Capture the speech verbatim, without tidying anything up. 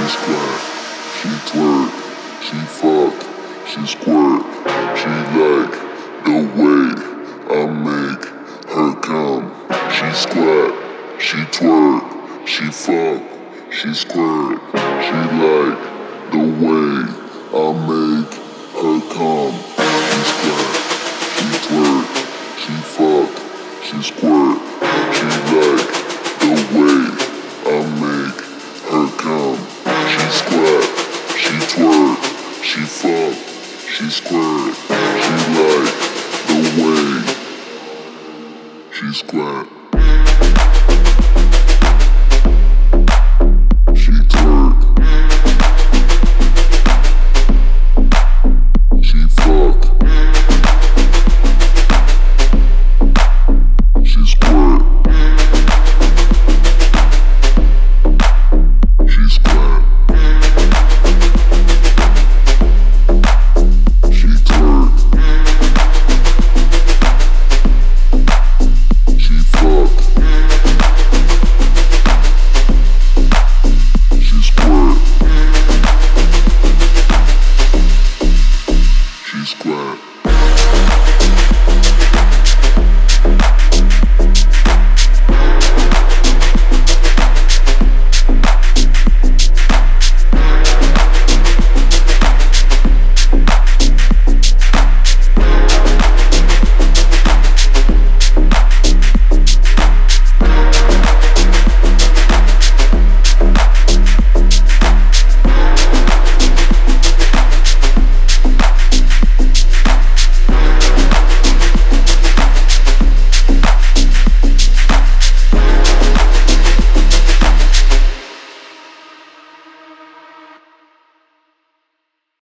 squat, she twerk, she fuck, she squirt. She like the way I make her come. She squat, she twerk, she fuck, she squirt. She like the way I make her come. She squat, she twerk, she fuck, she squirt. She like the way I make her come. She squat, she twerk, she fuck, she squirt. She like the way she squat.